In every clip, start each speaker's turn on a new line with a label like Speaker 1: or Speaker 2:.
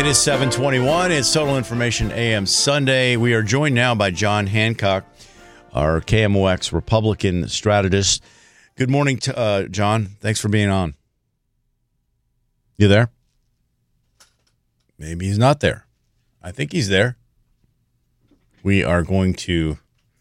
Speaker 1: is 7:21. It's Total Information AM Sunday. We are joined now by John Hancock, our KMOX Republican strategist. Good morning, John. Thanks for being on. You there? Maybe he's not there. I think he's there. We are going to...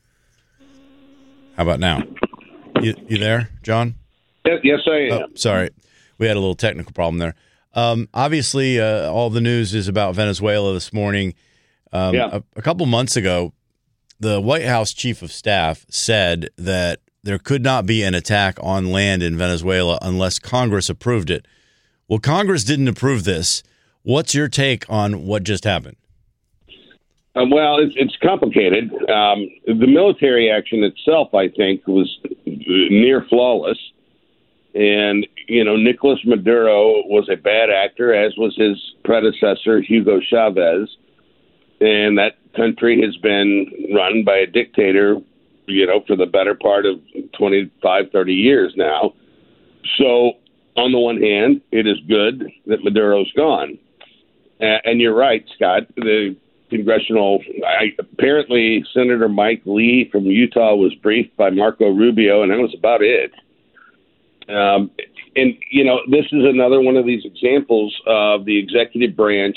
Speaker 1: How about now? You there, John?
Speaker 2: Yes, I am.
Speaker 1: Oh, sorry. We had a little technical problem there. Obviously, all the news is about Venezuela this morning. A couple months ago, the White House chief of staff said that there could not be an attack on land in Venezuela unless Congress approved it. Well, Congress didn't approve this. What's your take on what just happened?
Speaker 2: Well, it's complicated. The military action itself, I think, was near flawless. And, Nicolas Maduro was a bad actor, as was his predecessor, Hugo Chavez. And that country has been run by a dictator, for the better part of 25, 30 years now. So, on the one hand, it is good that Maduro's gone. And you're right, Scott. The apparently Senator Mike Lee from Utah was briefed by Marco Rubio, and that was about it. This is another one of these examples of the executive branch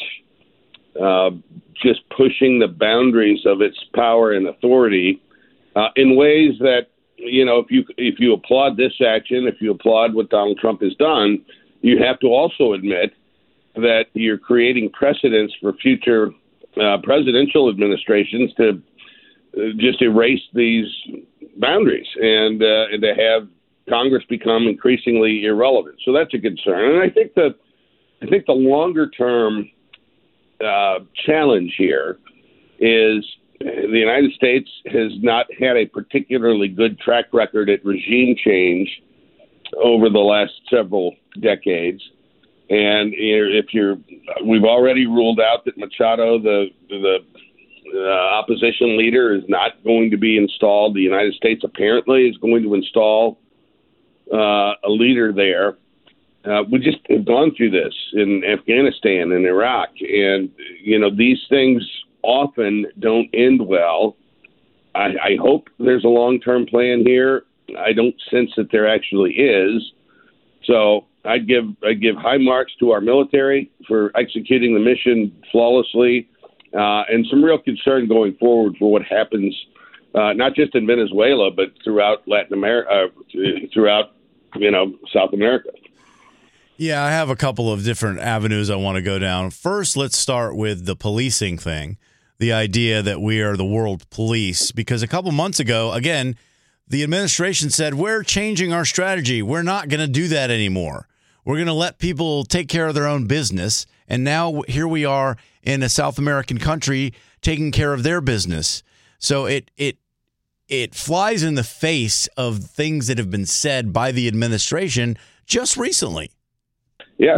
Speaker 2: just pushing the boundaries of its power and authority in ways that, if you applaud this action, if you applaud what Donald Trump has done, you have to also admit that you're creating precedents for future presidential administrations to just erase these boundaries and to have Congress become increasingly irrelevant. So that's a concern. And I think the longer term challenge here is the United States has not had a particularly good track record at regime change over the last several decades. And we've already ruled out that Machado, the opposition leader, is not going to be installed. The United States apparently is going to install a leader there. We just have gone through this in Afghanistan and Iraq, and these things often don't end well. I hope there's a long-term plan here. I don't sense that there actually is. So I give high marks to our military for executing the mission flawlessly, and some real concern going forward for what happens, not just in Venezuela, but throughout Latin America, throughout South America.
Speaker 1: Yeah, I have a couple of different avenues I want to go down. First, let's start with the policing thing, the idea that we are the world police, because a couple months ago, again, the administration said, we're changing our strategy. We're not going to do that anymore. We're going to let people take care of their own business. And now here we are in a South American country taking care of their business. So it flies in the face of things that have been said by the administration just recently.
Speaker 2: Yeah.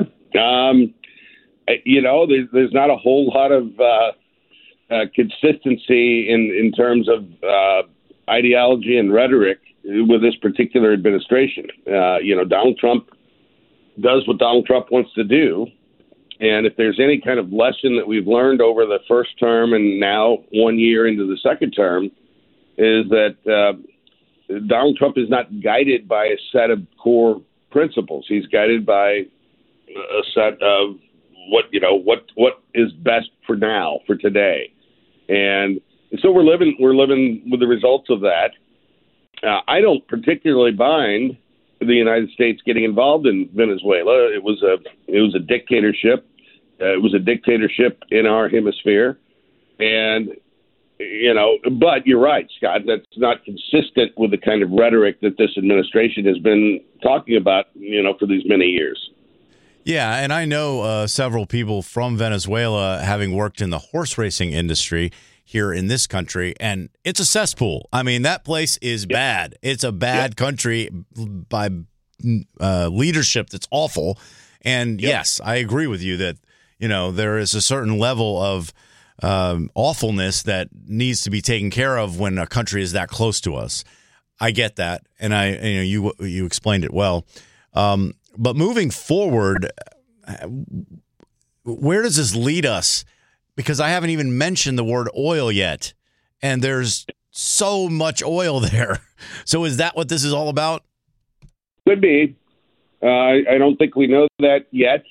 Speaker 2: There's not a whole lot of consistency in terms of ideology and rhetoric with this particular administration. Donald Trump does what Donald Trump wants to do. And if there's any kind of lesson that we've learned over the first term and now 1 year into the second term, is that Donald Trump is not guided by a set of core principles. He's guided by a set of what is best for now, for today. And so we're living with the results of that. I don't particularly bind the United States getting involved in Venezuela. It was a dictatorship. It was a dictatorship in our hemisphere, and but you're right, Scott. That's not consistent with the kind of rhetoric that this administration has been talking about, for these many years.
Speaker 1: Yeah, and I know several people from Venezuela, having worked in the horse racing industry here in this country, and it's a cesspool. I mean, that place is bad. It's a bad country by leadership that's awful. And yes, I agree with you that, there is a certain level of awfulness that needs to be taken care of when a country is that close to us. I get that, and you explained it well. But moving forward, where does this lead us? Because I haven't even mentioned the word oil yet, and there's so much oil there. So is that what this is all about?
Speaker 2: Could be. I don't think we know that yet.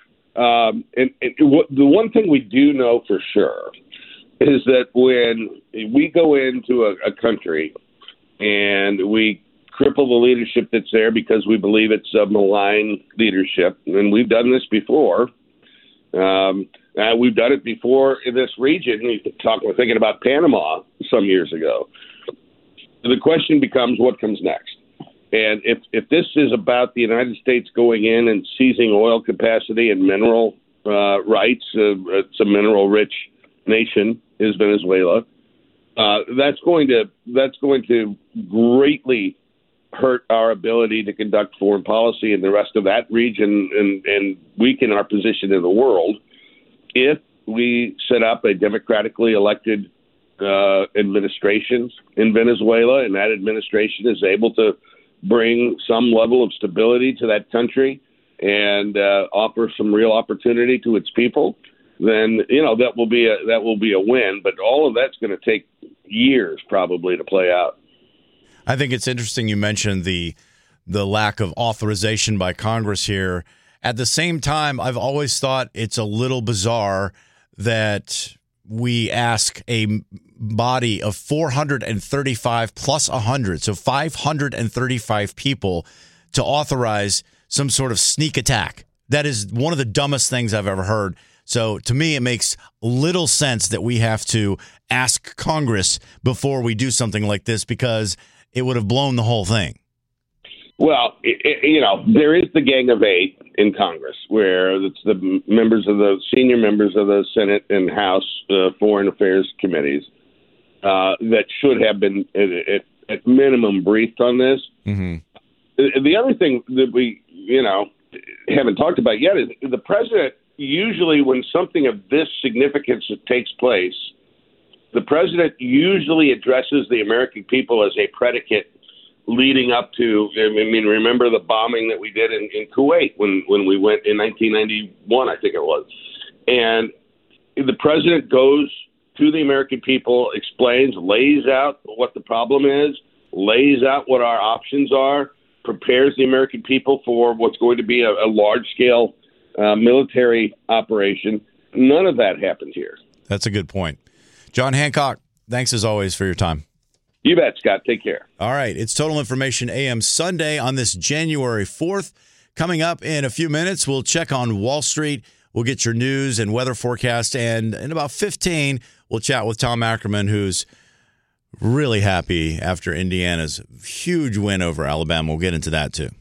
Speaker 2: The one thing we do know for sure is that when we go into a country and we cripple the leadership that's there because we believe it's a malign leadership, and we've done this before. We've done it before in this region. We're thinking about Panama some years ago. The question becomes, what comes next? And if this is about the United States going in and seizing oil capacity and mineral rights, it's a mineral-rich nation, is Venezuela. That's going to greatly hurt our ability to conduct foreign policy in the rest of that region and weaken our position in the world if we set up a democratically elected administration in Venezuela, and that administration is able to bring some level of stability to that country and offer some real opportunity to its people, then that will be a win. But all of that's going to take years probably to play out.
Speaker 1: I think it's interesting you mentioned the lack of authorization by Congress here. At the same time, I've always thought it's a little bizarre that we ask a body of 435 plus 100, so 535 people, to authorize some sort of sneak attack. That is one of the dumbest things I've ever heard. So to me, it makes little sense that we have to ask Congress before we do something like this, because it would have blown the whole thing.
Speaker 2: Well, there is the Gang of Eight in Congress, where it's the senior members of the Senate and House Foreign Affairs committees that should have been at minimum briefed on this. Mm-hmm. The other thing that we haven't talked about yet is the president. Usually, when something of this significance takes place, the president usually addresses the American people as a predicate leading up to, remember the bombing that we did in Kuwait when we went in 1991, I think it was. And the president goes to the American people, explains, lays out what the problem is, lays out what our options are, prepares the American people for what's going to be a large-scale military operation. None of that happened here.
Speaker 1: That's a good point. John Hancock, thanks as always for your time.
Speaker 2: You bet, Scott. Take care.
Speaker 1: All right. It's Total Information AM Sunday on this January 4th. Coming up in a few minutes, we'll check on Wall Street. We'll get your news and weather forecast. And in about 15, we'll chat with Tom Ackerman, who's really happy after Indiana's huge win over Alabama. We'll get into that, too.